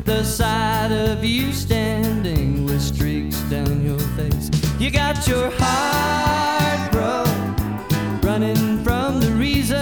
the sight of you standing with streaks down your face. You got your heart broke, running from the reason